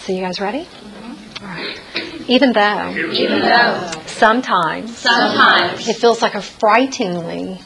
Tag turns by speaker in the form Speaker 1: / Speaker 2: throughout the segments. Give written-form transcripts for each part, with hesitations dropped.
Speaker 1: So you guys ready? All right. Even though sometimes it feels like a frighteningly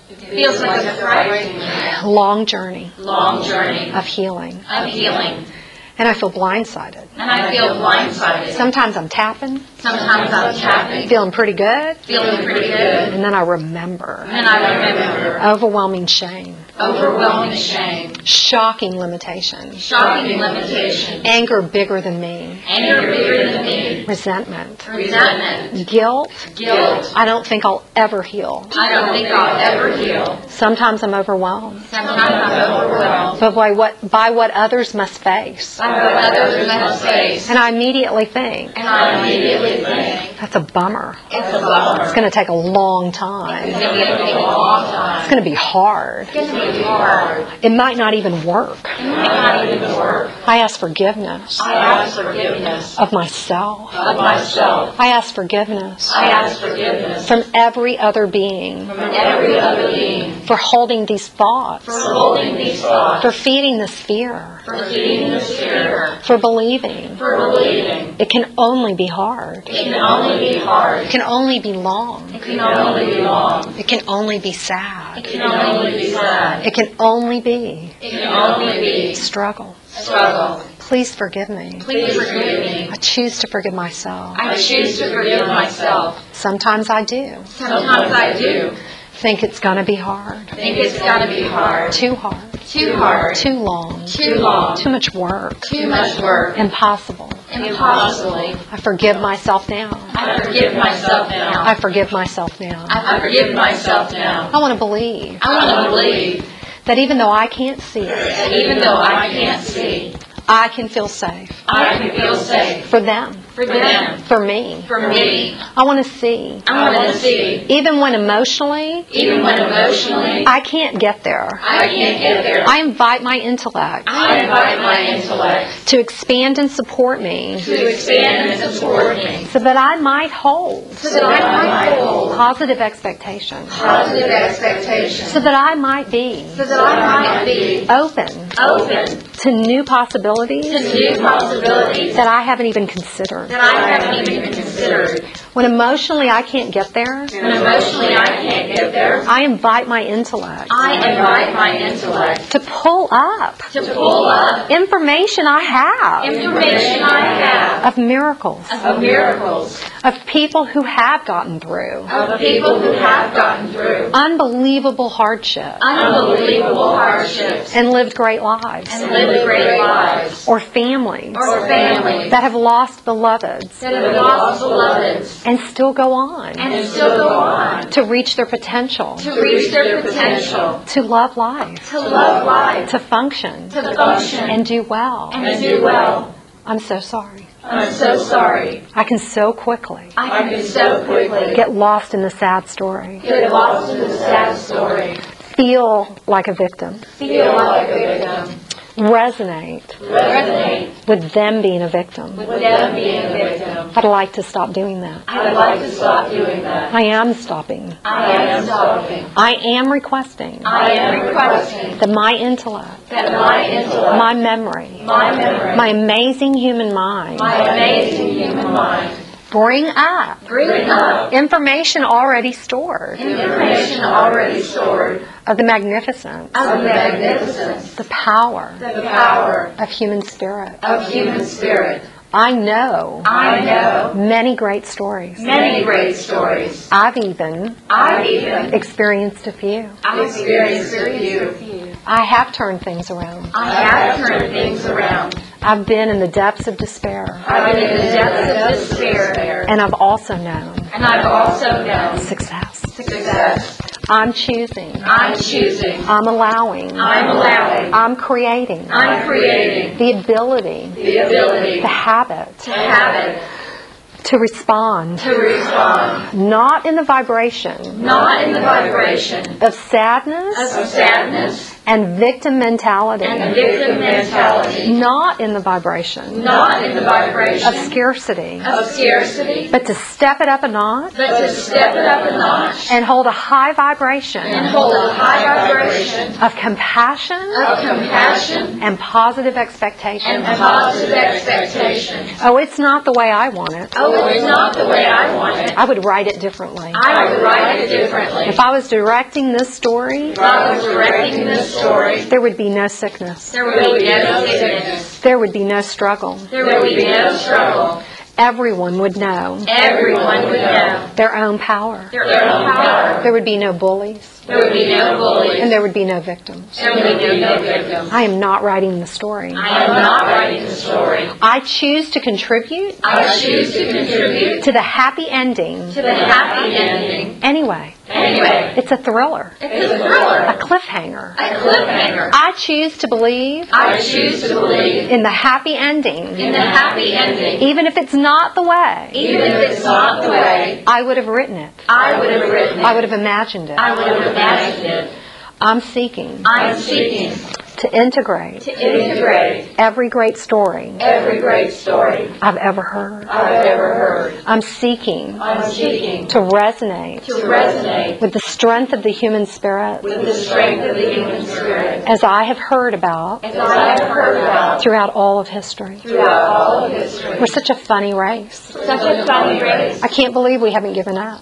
Speaker 1: long journey of healing. And I feel blindsided. Sometimes I'm tapping. Feeling pretty good. And then I remember. Overwhelming shame. Shocking limitation. Anger bigger than me. Resentment. Guilt. I don't think I'll ever heal. Sometimes I'm overwhelmed. But by what others must face. And I immediately think, that's a bummer. It's going to take a long time. It's going to be hard. It might not even work. I ask forgiveness of myself. I ask forgiveness from every other being for holding these thoughts, for feeding this fear, for believing it can only be hard. It can only be long. It can only be sad. It can only be struggle. Please forgive me. I choose to forgive myself. Sometimes I do. Think it's going to be hard. Too hard. Too long. Too much work. Impossible. I forgive myself now. I forgive myself now. I want to believe that even though I can't see it, I can feel safe. For them. For me. I want to see. Even when emotionally, I can't get there. I invite my intellect to expand and support me, so that I might hold positive expectations, so that I might be open to new possibilities that I haven't even considered. When emotionally I can't get there, I invite my intellect to pull up information I have of miracles, of people who have gotten through unbelievable hardships and lived great lives, or families that have lost beloveds and still go on to reach their potential, to love life, to function and do well. I'm so sorry. I can so quickly get lost in the sad story. Feel like a victim. Resonate with them being a victim. I'd like to stop doing that. I am stopping. I am requesting that my intellect, my memory, my amazing human mind, bring up information already stored of the magnificence, the power of human spirit. I know many great stories. I've even experienced a few. I have turned things around. I've been in the depths of despair. And I've also known success. I'm choosing. I'm allowing. I'm creating. The ability. The habit. To respond. Not in the vibration. Of sadness. and victim mentality, not in the vibration of scarcity, but to step it up a notch, and hold a high vibration, of compassion, and positive expectation. Oh, it's not the way I want it. I would write it differently. If I was directing this story, there would be no sickness. There would be no struggle. Everyone would know their own power. There would be no bullies. And there would be no victims. I am not writing the story. I choose to contribute to the happy ending. Anyway. It's a thriller. A cliffhanger. I choose to believe in the happy ending. Even if it's not the way. I would have written it. I would have imagined it. I'm seeking to integrate every great story I've ever heard. I'm seeking to resonate with the strength of the human spirit as I have heard about throughout all of history. We're such a funny race. I can't believe we haven't given up.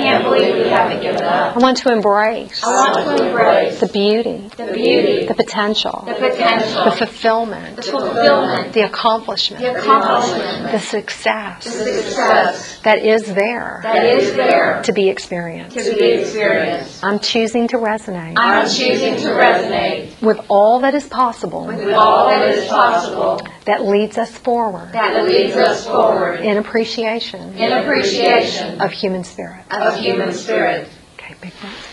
Speaker 1: I want to embrace the beauty, the potential, the fulfillment, the accomplishment, the success that is there to be experienced. I'm choosing to resonate with all that is possible that leads us forward in appreciation of human spirit. Okay, big breath.